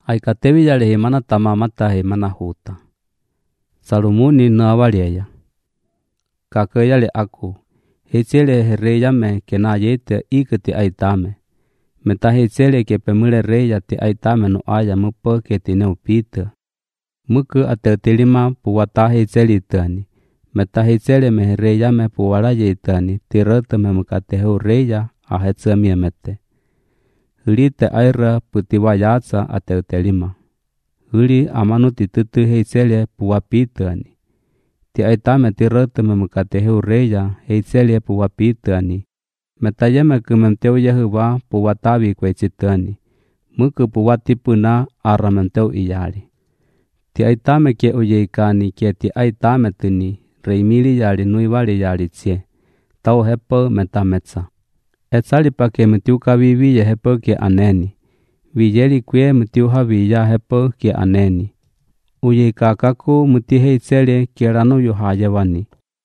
Aikatevi yale himana tamamata himana huta. Salumuni na awaliya. Kaka yale aku. Hechele herreya me ke na yete iketi aitame. Meta hechele ke pemule reya te aitame no aya mupo ke tine upita. Muku atetilima puwata hechele itani. Meta hechele me herreya me puwala yetani. Tirata me mukatehu reya ahetsamia mete. Huli te aira putiwa yatsa atetilima. Huli amanu titutu hechele puwapitani. Ti aitame tirata me mukatehu reya hechele puwapitani. Metayeme kumemteu Yehuwa puwatawi kwechitani. Muku puwatipuna aramemteu iyali. Ti aitame ke uyeikani ke ti aitame tini. Reimili yali nuivali yali tsie. Tau hepo metametsa. Etsali pa ke mtiuka viviye hepo ke aneni. Vijeli kwe mtiuha viya hepo ke aneni. Uyeikakaku mtihe itsele ke ranu yuhayewani.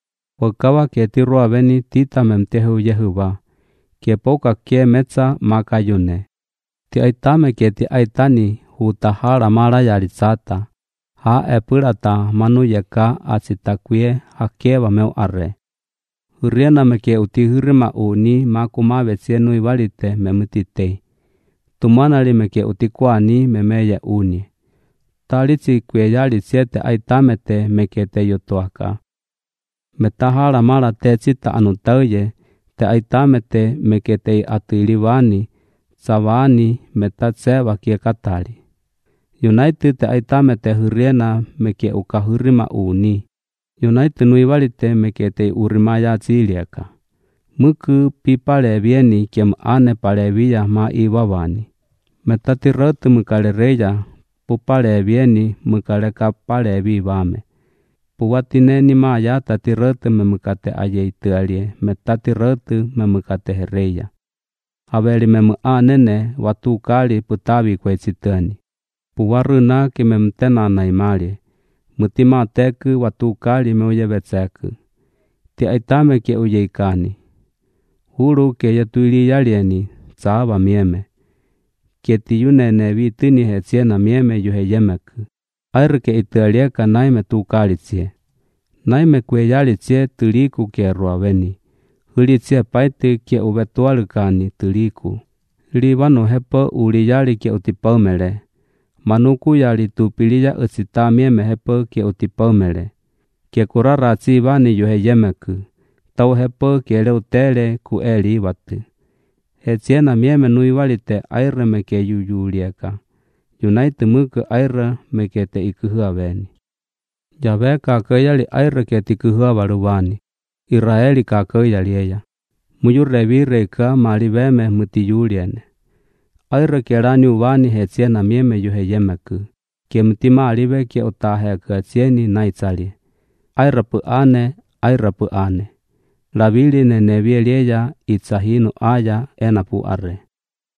Wakawa ke tirua veni tita memtehu Yehuwa. Ke poka ke metsa makayune. Ti aitame ke ti aitani hutahara mara yali tsata. Ha epurata manu yeka atsitakwie hakewa meu arre. Huriena meke utihurima uni makumave tsienu ivalite memutite. Tumanali meke utikwani memeye uni. Talitsi kwe yali tsiete aitamete meke te yotuaka. Metahara mara te tsita anutauye. Te aitamete meke te atilivani. Savani metatseva kie katali. United te aitamete huriena meke ukahurima uni. United nuivalite meke te urimaya tsilieka. Muku pipale vieni kiem ane palevia ma iwawani. Metatiratu mukale reya pupale vieni mukale kapale vivame. Puwatineni ma yata tiratu me mukate ayeitualie metatiratu me mukate hereya. Haveli me anene watu kali putavi kwechitani. Puwaruna ke memtena na imali. Mutima teku watu kali me uyevetseka. Ti aitame ke uyeikani. Huru ke yatuili yalieni tsava mieme. Ke ti yunene vitini hetsiena mieme yuheyemeku. Air ke itualieka naime tu kali tsie. Naime kwe yali tsie tuliku ke ruaveni. Huli tsie paiti ke uvetualukani tuliku. Livanu hepo uli yali ke utipaumele. Manuku yali tupilia usita mieme hepo ke utipaumele. Ke kurara tsivani yuheyemeku. Tau hepo ke leutele ku eli watu. Hetsiena mieme nuivalite aire meke yuyulieka. United muku aire meke te ikuhuaveni. Jabe kakayali aire ke tikuhuavaruvani. Israeli kakayali eya. Muyurevi reka maliveme mutiyuliene. Aire ke rani uvani hetsiena mieme yuheyemeku. Ke mtima alive ke utaheka tsieni naitsali. Aire pu ane. Lavili nenevielia itsahinu aya enapu arre.